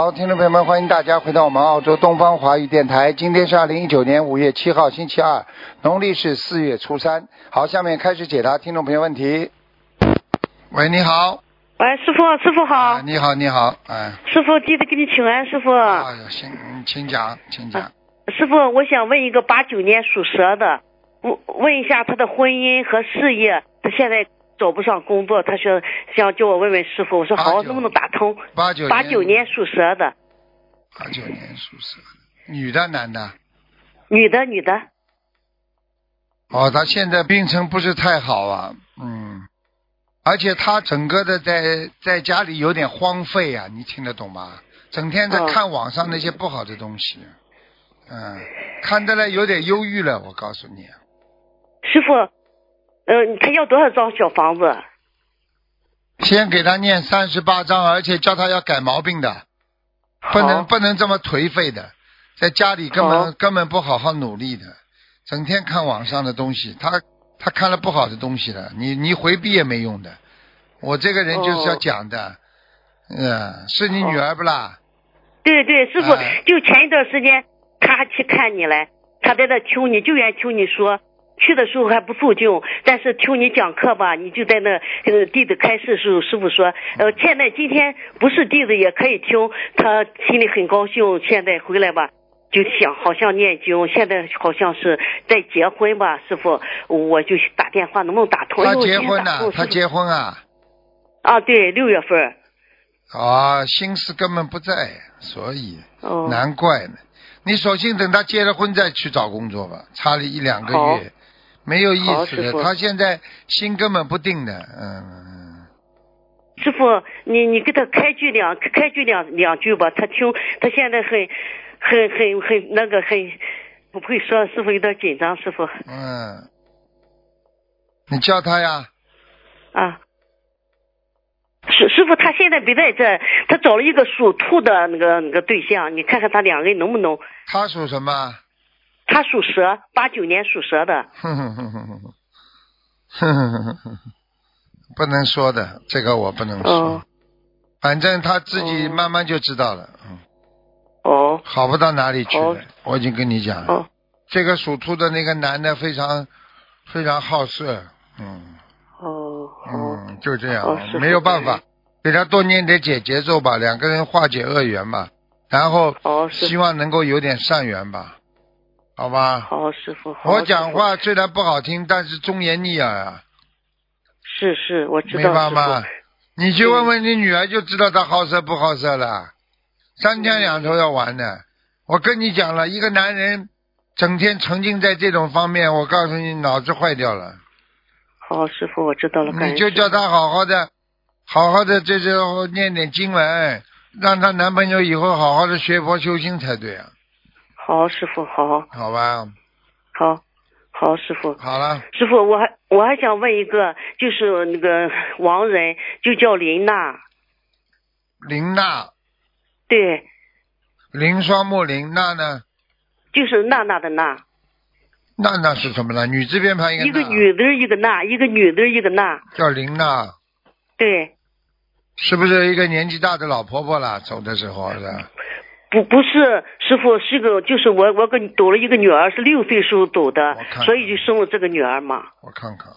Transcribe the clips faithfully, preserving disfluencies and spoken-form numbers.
好，听众朋友们，欢迎大家回到我们澳洲东方华语电台。今天是二零一九年五月七号，星期二，农历是四月初三。好，下面开始解答听众朋友问题。喂，你好。 喂，师傅，师傅好。 啊、你好，你好，哎。 师傅，记得给你请安，师傅。 哎呀，行，请讲，请讲。 啊、师傅，我想问一个八九年属蛇的，问问一下他的婚姻和事业，他现在走不上工作，他说想叫我问问师傅，我说好，能不能打通？ 八九八九年属蛇的。 八九年属蛇的，女的男的？ 女的，女的。 哦，他现在病程不是太好啊，嗯，而且他整个的在在家里有点荒废啊，你听得懂吗？整天在看网上那些不好的东西，嗯，看得来有点忧郁了，我告诉你。 师傅，呃，他要多少张小房子？ 先给他念三十八章，而且叫他要改毛病的，不能不能这么颓废的，在家里根本根本不好好努力的，整天看网上的东西，他他看了不好的东西了，你你回避也没用的。我这个人就是要讲的，嗯，是你女儿不啦？ 对对，师傅， 哎、 就前一段时间他还去看你来，他在那求你，就愿求你说。去的时候还不肃静，但是听你讲课吧，你就在那呃弟子开示的时候，师傅说，呃，现在今天不是弟子也可以听，他心里很高兴。现在回来吧，就想好像念经，现在好像是在结婚吧，师傅，我就打电话能不能打通？ 他结婚呢？他结婚啊？ 啊，对，六月份。 啊，心思根本不在，所以、 哦、 难怪呢。你索性等他结了婚再去找工作吧，差了一两个月。没有意思的，他现在心根本不定的，嗯。 师傅，你你给他开句两开句两两句吧，他听他现在很很很很那个很不会说，师傅有点紧张，师傅。 嗯。你叫他呀。 啊。师师傅，他现在不在这，他找了一个属兔的那个那个对象，你看看他两个人能不能？ 他属什么？ 他属蛇，八九年属蛇的。 哼哼哼哼哼哼哼哼，不能说的，这个我不能说。哦、反正他自己慢慢就知道了。嗯。 哦。 好不到哪里去了，我已经跟你讲了。 哦。 这个属兔的那个男的非常非常好色，嗯。 哦。 嗯，就这样， 哦、 没有办法，给他多念点解节奏吧，两个人化解恶缘吧，然后希望能够有点善缘吧。好吧， 好师傅。好我讲话虽然不好听，但是忠言逆耳啊。 是是，我知道。 明白吗？你去问问你女儿就知道她好色不好色了，三天两头要玩的。我跟你讲了，一个男人整天沉浸在这种方面，我告诉你脑子坏掉了。 好师傅，我知道了。 你就叫她好好的，好好的这这念点经文，让她男朋友以后好好的学佛修心才对啊。 好师傅，好。 好吧。 好，好师傅。 好了。 师傅，我还我还想问一个，就是那个亡人，就叫林娜。 林娜。 对。 林双木林娜呢？ 就是娜娜的娜。 娜娜是什么呢？女字边旁一个娜。 一个女的一个娜，一个女的一个娜。 叫林娜。 对。 是不是一个年纪大的老婆婆啦？走的时候是吧？ 不不是，师傅是个，就是我我给走了一个女儿，是六岁时候走的， 看看所以就生了这个女儿嘛。 我看看，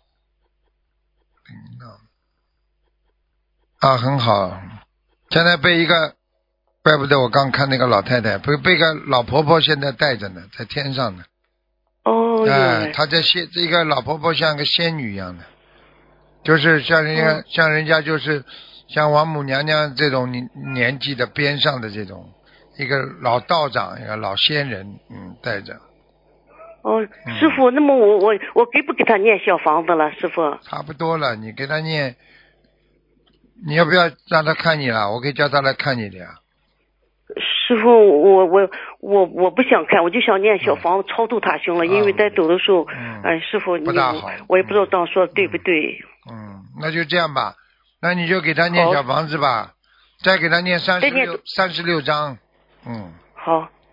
林娜啊，很好，现在被一个，怪不得我刚看那个老太太，被被个老婆婆现在带着呢，在天上呢。 哦。 哎，她在仙，这个老婆婆像个仙女一样的，就是像人家、哦、像人家就是像王母娘娘这种年年纪的边上的这种。一个老道长，一个老仙人，嗯，带着。 哦，师傅，嗯、那么我我我给不给他念小房子了，师傅？ 差不多了，你给他念，你要不要让他看你了？我可以叫他来看你的呀。 师傅，我我我我不想看，我就想念小房子、嗯、超度他行了，因为在走的时候， 嗯， 哎，师傅你不大好， 我也不知道这样说对不对。 嗯，那就这样吧，那你就给他念小房子吧，再给他念三十六三十六章。嗯， 好，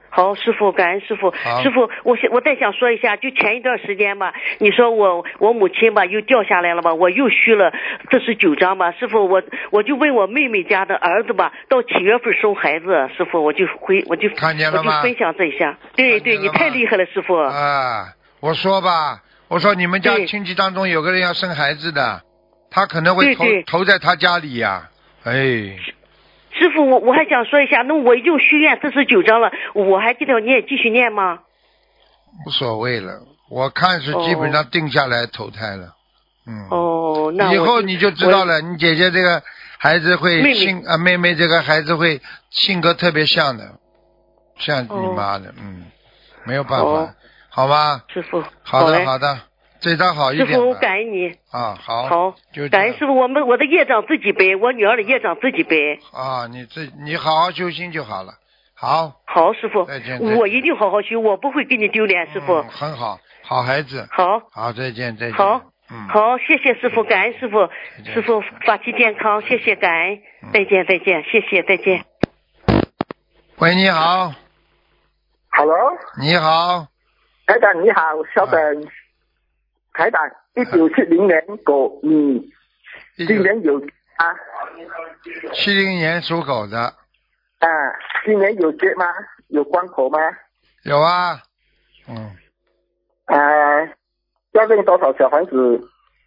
好，师傅，感恩师傅。 好师傅，我想我再想说一下，就前一段时间吧，你说我我母亲吧又掉下来了吧，我又续了四十九章吧。师傅，我我就问我妹妹家的儿子吧，到几月份生孩子？师傅，我就回我就看见了吗我就分享这一下。对对，你太厉害了，师傅。 啊，我说吧，我说你们家对亲戚当中有个人要生孩子的，他可能会投对对投在他家里呀、哎， 师傅，我我还想说一下，那我又许愿四十九章了，我还记得念继续念吗？ 无所谓了，我看是基本上定下来投胎了。嗯。 哦，那我以后你就知道了，你姐姐这个孩子会妹妹性啊，妹妹这个孩子会性格特别像的，像你哦妈的，嗯，没有办法， 哦好吧？ 师傅， 好的嘞好的，这张好一点吧。 师傅，我感恩你。 啊，好。 好， 就这样感恩师傅，我们我的业障自己背，我女儿的业障自己背。 啊，你这你好好修心就好了。好。 好，师傅再见再见我一定好好修，我不会给你丢脸，师傅。 嗯，很好，好孩子。 好， 好，再见再见。 好， 嗯， 好，谢谢师傅，感恩师傅， 见师傅法体健康，谢谢感恩， 嗯再见再见，谢谢再见。 喂，你好， Hello， 你好， 台长你好，稍等。台长，一九七零年狗，你今年有啊？ 七零年属狗的， 啊，今年有结吗？有关口吗？ 有啊，嗯， 啊，要认多少小房子？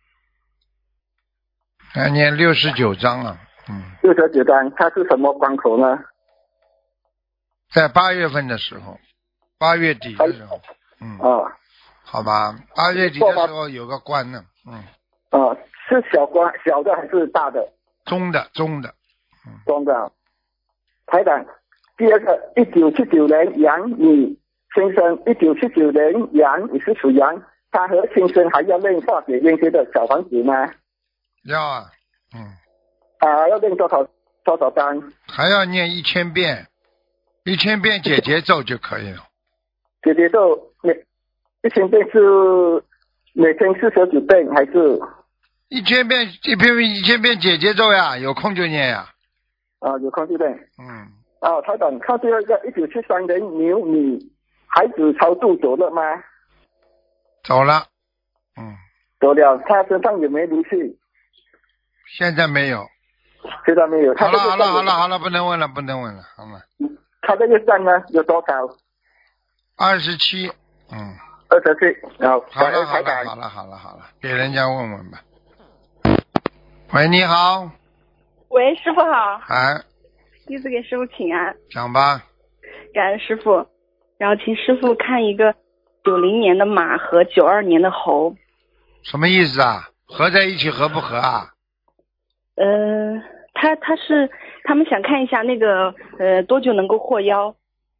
还念六十九章了，嗯， 六十九张，它是什么关口呢？ 在八月份的时候，八月底的时候，嗯， 哦， 好吧，八月底的时候有个关呢，嗯， 哦，是小关小的还是大的？ 中的中的， 中的。台长，第二个，一九七九年羊女先生，一九七九年羊也是属羊，他和先生还要练化解冤结的小房子吗？ 要啊，嗯， 啊，要练多少多少张？ 还要念一千遍，一千遍解结咒就可以了。 姐姐咒每一千遍是每天四十九遍还是？ 一千遍一篇一千遍解结咒呀，有空就念呀。 啊，有空就练。 嗯， 啊，台长，看第二个，一九七三年牛女孩子超度走了吗？ 走了。嗯， 走了，他身上有没有灵性？ 现在没有。 现在没有。 好了好了好了了。 好了，不能问了不能问了，好了。 他这个账呢有多少？ 二十七。嗯。 二十七。好， 好了好台长。 了好了好了好了，给人家问问吧。喂，你好。 喂，师傅好， 哎， 弟子给师傅请安， 讲吧。 感恩师傅。然后请师傅看一个九零年的马和九二年的猴。 什么意思啊？合在一起合不合啊？ 呃，他他是他们想看一下那个呃多久能够获腰？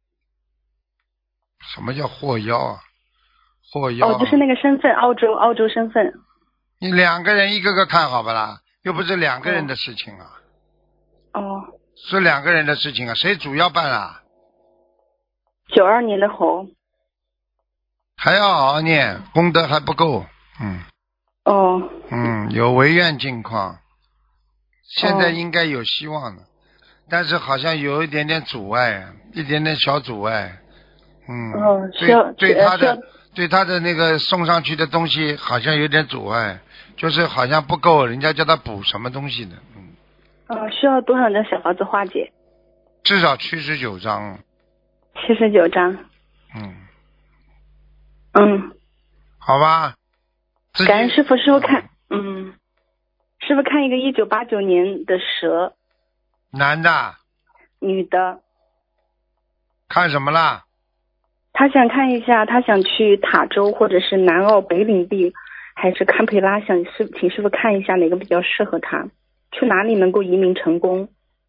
什么叫获腰啊？获腰、啊、 哦，就是那个身份，澳洲澳洲身份。 你两个人一个个看好不啦？又不是两个人的事情啊。 哦。 是两个人的事情啊，谁主要办啊？ 九二年的猴。 还要好好念，功德还不够。嗯。 哦。 嗯，有违愿境况，现在应该有希望的，哦、但是好像有一点点阻碍，一点点小阻碍。嗯。 哦，需要对对他的对他的那个送上去的东西好像有点阻碍，就是好像不够，人家叫他补什么东西的。嗯。 呃，需要多少张小房子化解？ 至少七十九张。 七十九张。 嗯。 嗯。 好吧。 感恩师傅，师傅看，嗯，师傅看一个一九八九年的蛇。 男的。 女的。 看什么啦？ 他想看一下，他想去塔州或者是南澳北领地，还是堪培拉，想师请师傅看一下哪个比较适合他，去哪里能够移民成功。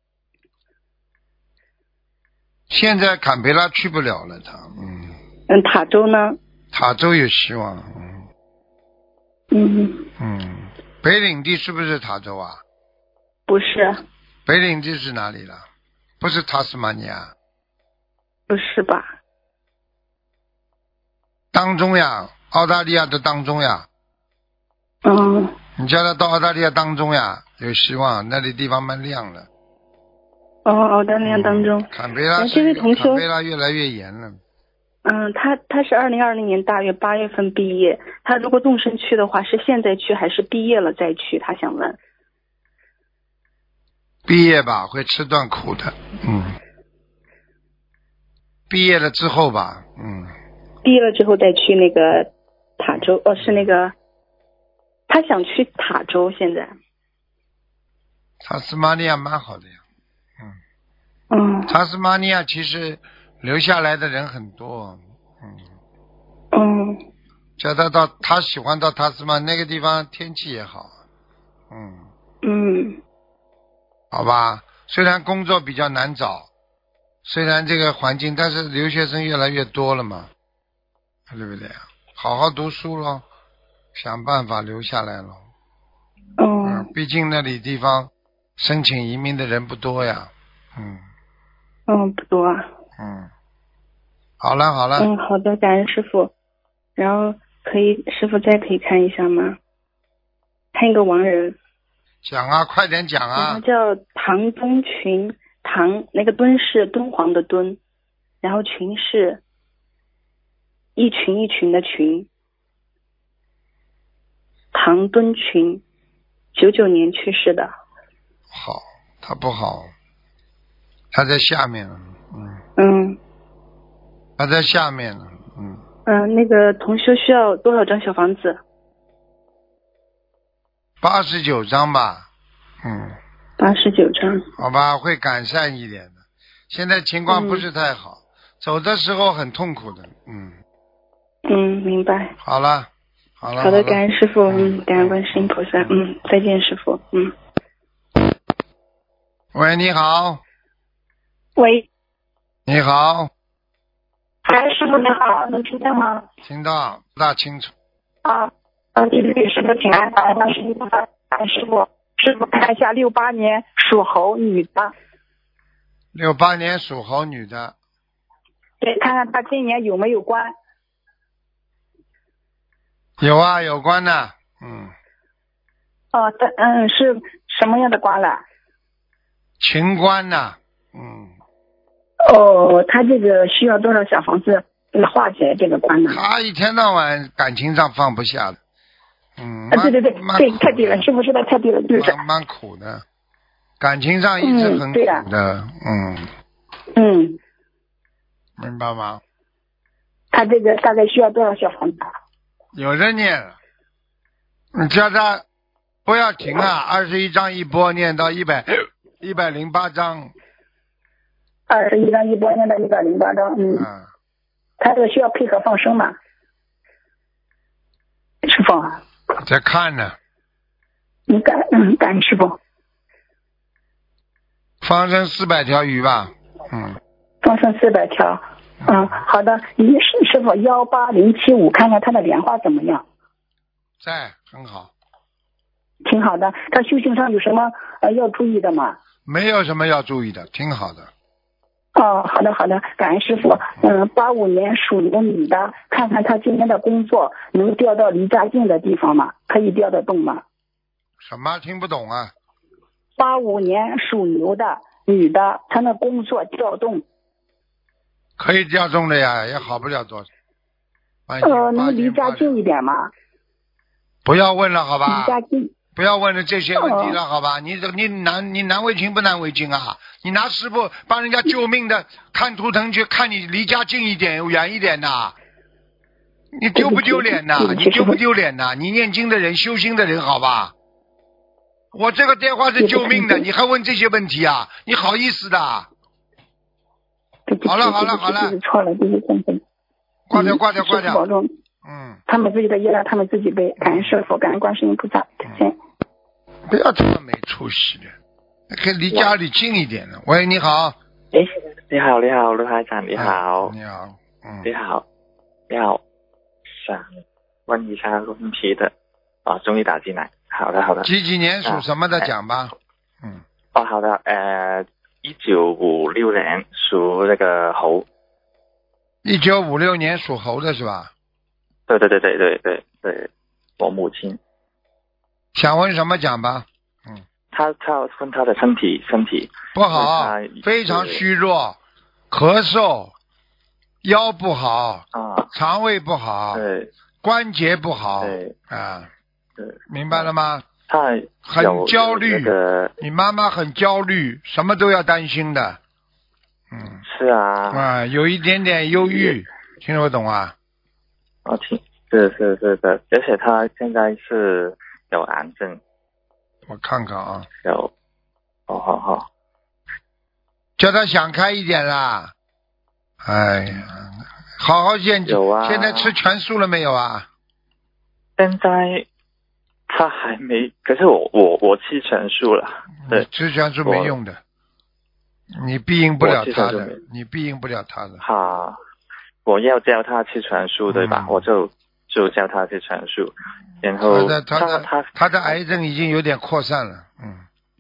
现在坎培拉去不了了，他，嗯。 嗯，塔州呢？ 塔州有希望，嗯。 嗯。 嗯，北领地是不是塔州啊？ 不是。 北领地是哪里了？不是塔斯马尼亚？ 不是吧？ 当中呀，澳大利亚的当中呀。 嗯。 你叫他到澳大利亚当中呀，有希望，那里地方蛮亮的。 哦，哦，当量当中。 坎培拉哎这位同修坎培拉越来越严了。 嗯，他他是二零二零年大约八月份毕业，他如果动身去的话，是现在去还是毕业了再去？他想问。 毕业吧，会吃段苦的，嗯。毕业了之后吧，嗯。 毕业了之后再去那个塔州，哦，是那个，他想去塔州现在。 塔斯马尼亚蛮好的呀，嗯。 嗯。 塔斯马尼亚其实留下来的人很多，嗯。 嗯。 叫他到，他喜欢到塔斯马那个地方，天气也好，嗯。 嗯。 好吧，虽然工作比较难找，虽然这个环境，但是留学生越来越多了嘛，对不对？好好读书咯，想办法留下来咯。 嗯。 嗯，毕竟那里地方申请移民的人不多呀。嗯。 嗯，不多啊。 嗯。好了好了。 嗯，好的，感恩师傅。然后可以，师傅再可以看一下吗？看一个亡人。 讲啊，快点讲啊。 然后叫唐东群，唐那个敦是敦煌的敦，然后群是一群一群的群。唐敦群，九九年去世的。 好，他不好，他在下面了，嗯。 嗯。 他在下面了，嗯。 嗯、呃，那个同修需要多少张小房子？ 八十九张吧。嗯， 八十九张。 好吧，会改善一点的。现在情况不是太好，嗯、走的时候很痛苦的。嗯。 嗯，明白。 好了，好了。 好的，感恩师傅， 嗯， 感恩观世音菩萨，嗯，嗯再见师傅，嗯。 喂，你好。 喂。 你好。 哎，师傅你好，能听见吗？ 听到，不大清楚。 啊，呃，弟子给师傅请安，感恩观世音菩萨，感恩师傅。师傅看一下六八年属猴女的。 六八年属猴女的。 对，看看她今年有没有关。 有啊，有关的，嗯。 哦，的，嗯，是什么样的关了？ 情关呐，嗯。 哦，他这个需要多少小房子来化解这个关呢？ 他一天到晚感情上放不下的。嗯， 啊，对对对，对，太对了，师傅说的太对了，对的。 蛮蛮苦的，感情上一直很苦的，嗯。 嗯。嗯明白吗？ 他这个大概需要多少小房子？ 有人念了，你叫他不要停啊，二十一章一波念到一百一百零八章。 二十一章一波念到一百零八章，嗯。嗯。他这个需要配合放生吗？师傅啊。 在看呢。 你感嗯感恩师傅。 放生四百条鱼吧，嗯。 放生四百条，嗯，好的。你师师傅幺八零七五，看看他的莲花怎么样？ 在，很好。 挺好的。他修行上有什么呃要注意的吗？ 没有什么要注意的，挺好的。 哦，好的好的，感恩师傅。嗯，八五年属牛女的，看看她今天的工作能调到离家近的地方吗？可以调得动吗？ 什么？听不懂啊？ 八五年属牛的女的，她的工作调动。 可以调动的呀，也好不了多少。 呃，能离家近一点吗？ 不要问了，好吧？ 离家近。 不要问了这些问题了，好吧？你你难你难为情不难为情啊？你拿师傅帮人家救命的看图腾去看你离家近一点远一点呐？你丢不丢脸呐？你丢不丢脸呐？你念经的人修心的人，好吧？我这个电话是救命的，你还问这些问题啊？你好意思的？好了好了好了， 错了，对不起， 挂掉挂掉挂掉。 保重。 嗯。 他们自己的业障他们自己背，感恩师父，感恩观世音菩萨，再见。 不要这么没出息的，可以离家里近一点的。喂，你好。 哎，你好，你好，卢台长，你好。 你好，嗯。 你好，你好，想问一下问题的啊，终于打进来。好的，好的。 几几年属什么的讲吧。嗯。 哦，好的，呃，一九五六年属那个猴。 一九五六年属猴的是吧？ 对对对对对对对，我母亲。 想问什么讲吧？嗯。 他他问他的身体身体不好，非常虚弱，咳嗽，腰不好啊， 肠胃不好， 对， 关节不好， 对啊， 对， 明白了吗？ 他很焦虑， 那个你妈妈很焦虑，什么都要担心的，嗯， 是啊， 啊，有一点点忧郁，听得我懂啊？ 我听是是是的，而且他现在是有癌症， 我看看啊， 有，哦好好， 叫他想开一点啦，哎呀，好好现有啊， 现在吃全素了没有啊？ 现在他还没，可是我我我吃全素了，对， 吃全素没用的，你庇应不了他的，你庇应不了他的。 好，我要教他吃全素，对吧？ 嗯、 我就就教他吃全素，然后他的他的他他的癌症已经有点扩散了，嗯，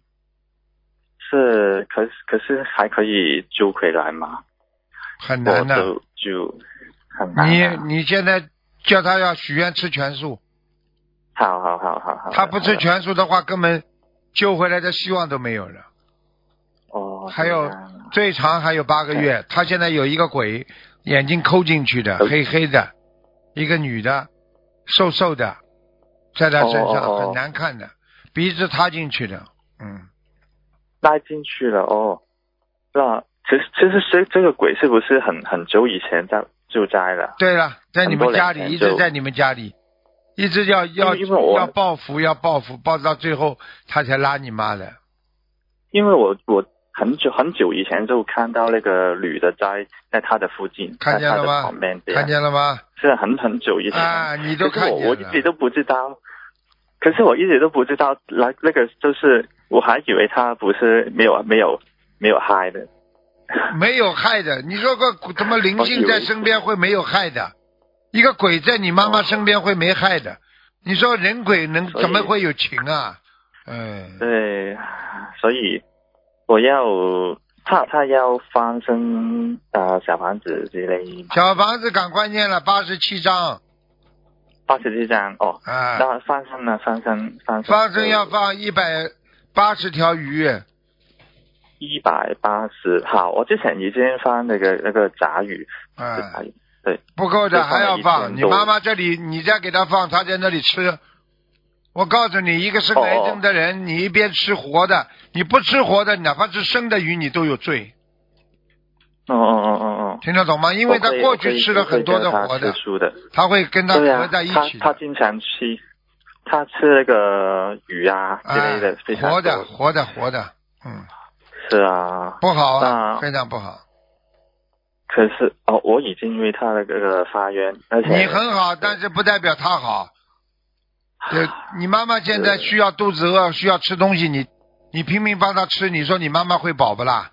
是，可是可是还可以救回来吗？ 很难的， 就就很难、 啊。你你现在叫他要许愿吃全素。 好好好好好。 他不吃全素的话，根本救回来的希望都没有了。 哦。 还有最长还有八个月，他现在有一个鬼眼睛抠进去的，黑黑的，一个女的，瘦瘦的，在他身上、 哦哦哦很难看的，鼻子插进去的，嗯。 拉进去了哦。那其实其实这这个鬼是不是很很久以前在就在了？ 对了，在你们家里，一直在你们家里。一直要要要报复，要报复，报到最后他才拉你妈的。 因为我我很久很久以前就看到那个女的在在他的附近， 看见了吗？ 旁边看见了吗？ 是很很久以前啊，你都看见了。 我我一直都不知道，可是我一直都不知道，那那个就是我还以为他不是没有没有没有害的， 没有害的。你说个怎么灵性在身边会没有害的？一个鬼在你妈妈身边会没害的，你说人鬼能怎么会有情啊？嗯， 对，所以我要他他要翻身啊、呃、小房子之类。 小房子赶快念了八十七章。 八十七章哦。 啊。 那翻身呢？翻身翻身。 翻身要放一百八十条鱼。 一百八十，好，我之前已经翻那个那个杂鱼。 啊。 对， 不够的还要放。你妈妈这里，你再给她放，她在那里吃。我告诉你，一个生癌症的人，哦、你一边吃活的，你不吃活的，哪怕是生的鱼，你都有罪。 哦哦哦哦哦， 听得懂吗？因为他过去吃了很多的活的，他会跟他合在一起、 啊。他他经常吃，他吃那个鱼啊之类的，非常活的活的活的，嗯， 是啊， 不好啊，非常不好。 可是哦，我已经为他的这个发愿，而且你很好，但是不代表他好。对，你妈妈现在需要肚子饿，需要吃东西，你你拼命帮她吃，你说你妈妈会饱不啦？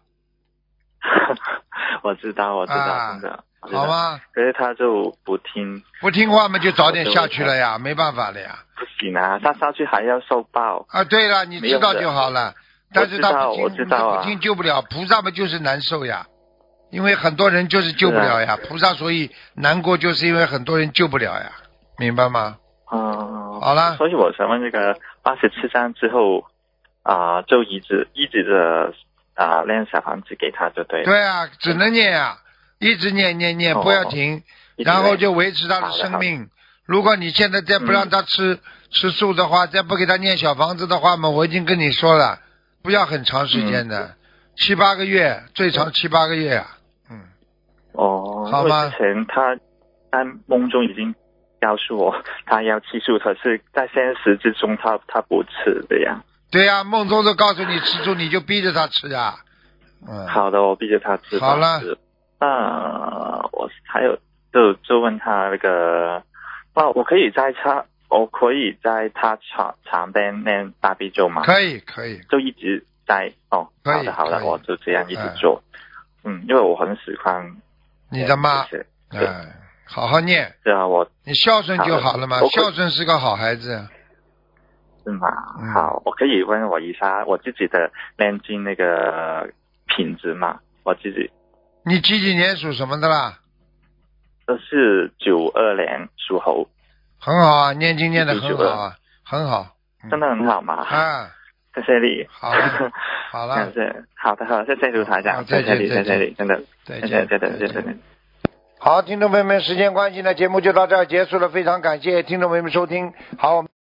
我知道，我知道， 啊、 真的， 好吗？ 可是他就不听， 不听话嘛，就早点下去了呀，没办法了呀。 不行啊，他下去还要受报。 啊，对了，你知道就好了。但是他不听， 我知道啊、 不听救不了，菩萨们就是难受呀。因为很多人就是救不了呀，啊、菩萨所以难过，就是因为很多人救不了呀，明白吗？ 嗯， 好了。 所以我想问这个八十七章之后啊、呃，就一直一直的啊、呃、练小房子给他就对了。 对啊，只能念啊，一直念念念，不要停，哦、然后就维持他的生命。如果你现在再不让他吃、嗯、吃素的话，再不给他念小房子的话嘛，我已经跟你说了，不要很长时间的，嗯、七八个月，最长七八个月啊。嗯。 哦， 好吗？ 因为之前他在梦中已经告诉我他要吃素，可是在现实之中他他不吃的呀。 对呀、啊，梦中都告诉你吃素，你就逼着他吃啊。嗯。 好的，我逼着他吃。 好了。 那我还有就就问他那个，那我可以在他我可以在他床床边念大悲咒吗？ 可以可以。 就一直在哦，好的好的，我就这样一直做。嗯, 嗯，因为我很喜欢你的妈。嗯。好好念， 对啊，我你孝顺就好了嘛，孝顺是个好孩子， 是吗？嗯、好，我可以问我一下我自己的念经那个品质嘛？我自己。 你几几年属什么的啦？ 这是九二年属猴。 很好啊，念经念得很好啊，很好， 真的很好嘛？ 啊， 谢谢你。 好了，好了， 谢谢，好的，好，谢谢卢台长， 再见， 谢谢你，谢谢你，真的， 再见， 谢谢，谢谢，谢谢你。 好，听众朋友们，时间关系呢，节目就到这儿结束了，非常感谢听众朋友们收听，好。